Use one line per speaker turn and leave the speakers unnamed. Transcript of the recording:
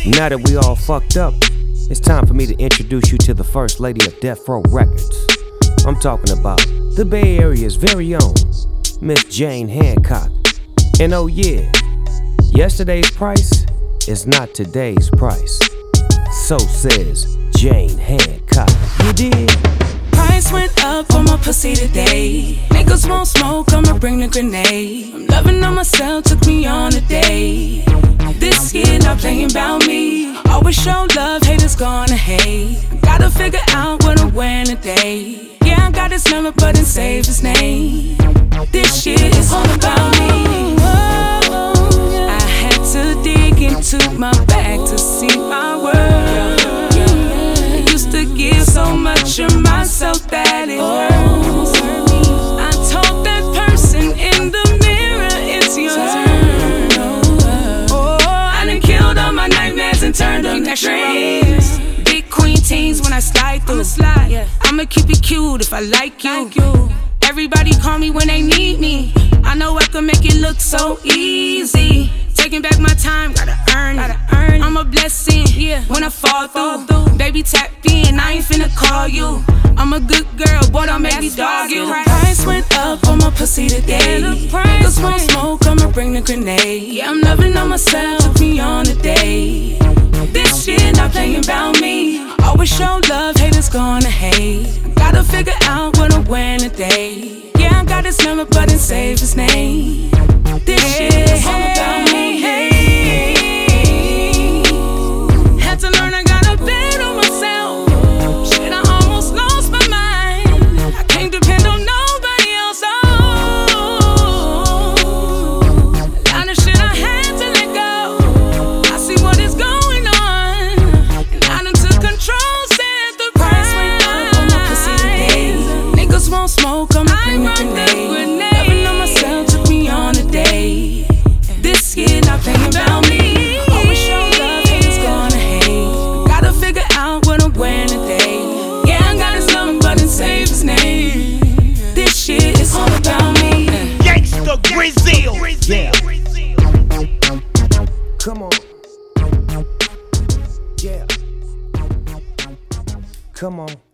Now that we all fucked up, it's time for me to introduce you to the first lady of Death Row Records. I'm talking about the Bay Area's very own Miss Jane Hancock. And oh yeah, yesterday's price is not today's price. So says Jane Hancock. You did?
Price went up on my pussy today. Niggas won't smoke, I'ma bring the grenade. I'm loving on myself, took me on a day. This year not playing about me. Always show love, haters gonna hate. Gotta figure out what I'm wearing today. Yeah, I got his number, but didn't save his name. This shit is all about me. I had to dig into my bag to see my world. I used to give so much of myself that it hurts. I told that person in the mirror, it's your turn. Oh, I done killed all my nightmares and turned up the dreams. Big queen teens when I slide through. I'ma keep it cute if I like you. Everybody call me when they need me. I know I can make it look so easy. Taking back my time, gotta earn it. I'm a blessing, when I fall through. Baby, tap in, I ain't finna call you. I'm a good girl, boy, don't make me dog you. The price went up on my pussy today. Niggas won't smoke, I'ma bring the grenade. Yeah, I'm loving on myself, took me on a day. This shit not playing about me. Always show love, haters gonna hate. Gotta figure out what I'm wearing today. Yeah, I got his number, but didn't save his name. This shit is all about me. Had to learn I gotta bet on myself. Shit, I almost lost my mind. I can't depend on nobody else. A lot of shit I had to let go. I see what is going on, and I done took control. Said the price went up on my pussy today. Niggas won't smoke, I'ma bring the grenade. Loving on myself, took me on a day. This year not playing about me. Always show love, haters gonna hate. Gotta figure out what I'm wearing today. Yeah, I got his number, but didn't save his name. This shit is all about me.
Gangsta Brazil.
Yeah. Come on. Yeah. Come on.